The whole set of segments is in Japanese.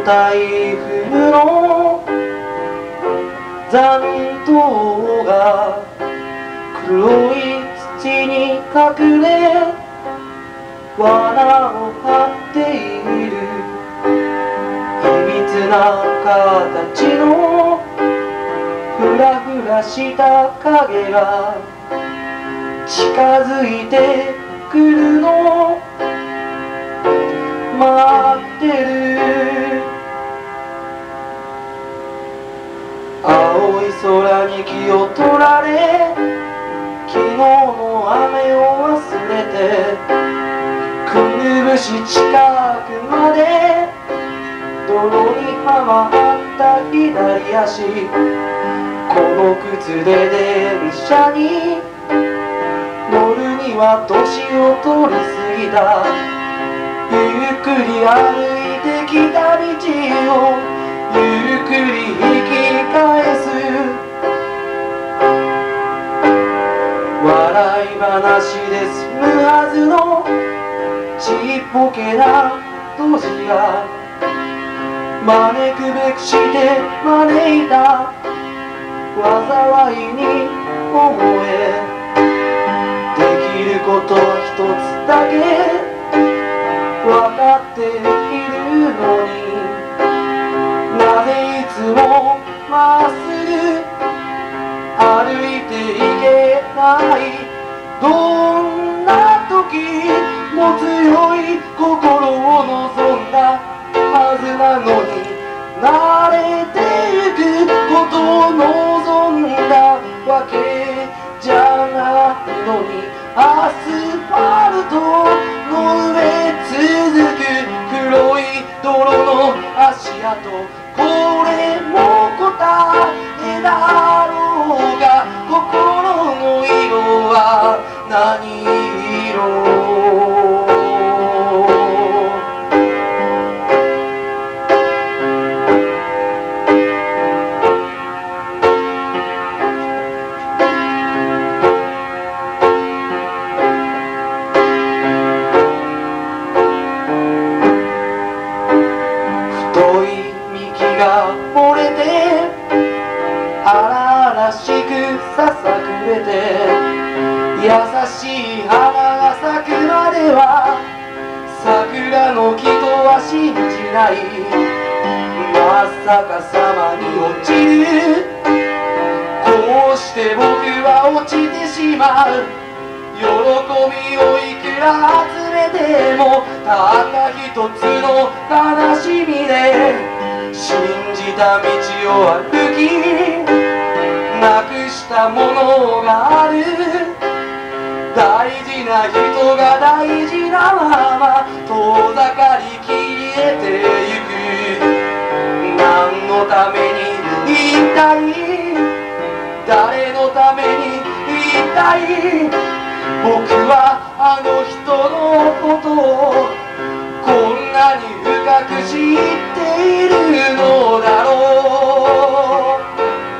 台風の残党が黒い土に隠れ罠を張っている。秘密な形のふらふらした影が近づいてくるの待ってる。青い空に気を取られ昨日の雨を忘れてくるぶし近くまで泥にはまった左足。この靴で電車に乗るには年を取り過ぎた。ゆっくり歩いてきた道をゆっくり引き返す。笑い話で済むはずのちっぽけな年が招くべくして招いた災いに思え。できること一つだけ分かっているのに、なぜいつもまっすぐ歩いていけない。どんな時も強い心を望んだはずなのに、慣れてゆくことを望んだわけじゃないのに、アスファルトの上続く黒い泥の足跡。これも答えだろうが、心の色は何色。太い幹が折れて荒々しくささくれて、優しい花が咲くまでは桜の木とは信じない。まさかさまに落ちる。こうして僕は落ちてしまう。喜びをいくら集めてもたった一つの悲しみで信じた道を歩きなくしたものがある。大事な人が大事なまま遠ざかり消えてゆく。何のために一体、誰のために一体、僕はあの人のことをこんなに深く知っているのだろう。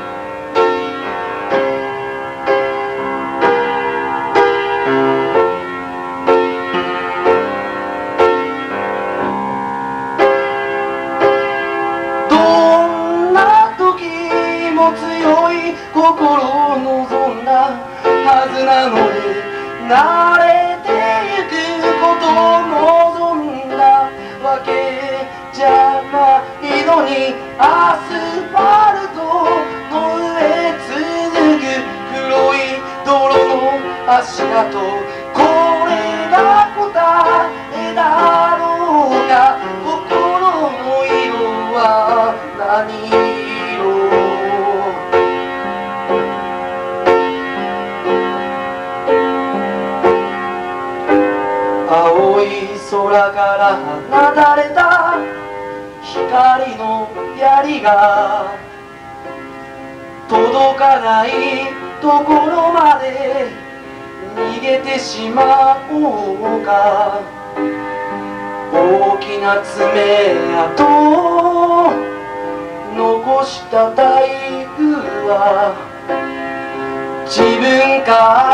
どんな時も強い心を望んだはずなのに、慣れてゆくことを望んだわけじゃないのに、アスファルトの上続く黒い泥の足跡。これが答えだろうか、心の色は何色。青い空から放たれた光の槍が届かないところまで逃げてしまおうか。大きな爪痕を残した台風は自分か